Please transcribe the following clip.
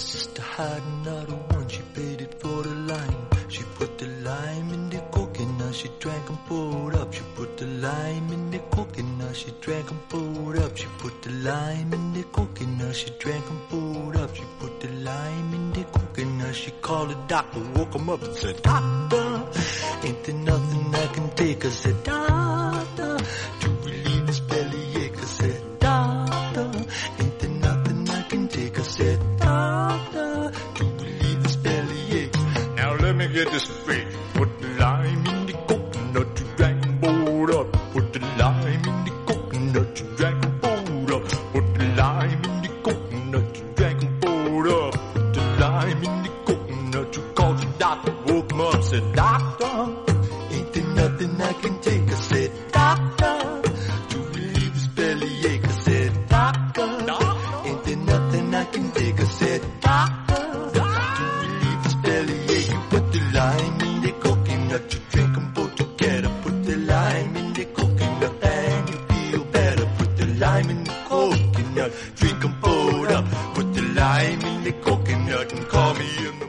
sister had another one, she paid it for the lime. She put the lime in the coconut, she drank and poured up. She put the lime in the coconut, she drank and poured up. She put the lime in the coconut, she drank and poured up. She put the lime in the coconut, she called the doctor, woke him up and said, "Doctor, ain't there nothing I can take?" I said, "Doctor, to relieve this bellyache." I said, "Doctor, ain't there nothing I can take?" I said, "Doctor, to relieve this bellyache." Now let me get this straight. Put the lime in the coconut, you drank and poured up. Put the lime in the coconut, you drank and poured up. Put the lime in the coconut, you drank and poured up. Put the lime in the coconut, you called the doctor, woke him up, said, "Doctor, ain't there nothing I can take?" I said, "Doctor, to relieve this bellyache." I said, "Doctor, ain't there nothing I can take?" I said, "Doctor, to relieve this bellyache." You put the lime in the coconut, you drink them both together. Put the lime in the coconut and you feel better. Put the lime in the coconut, drink them both up. Put the lime in the coconut and call me in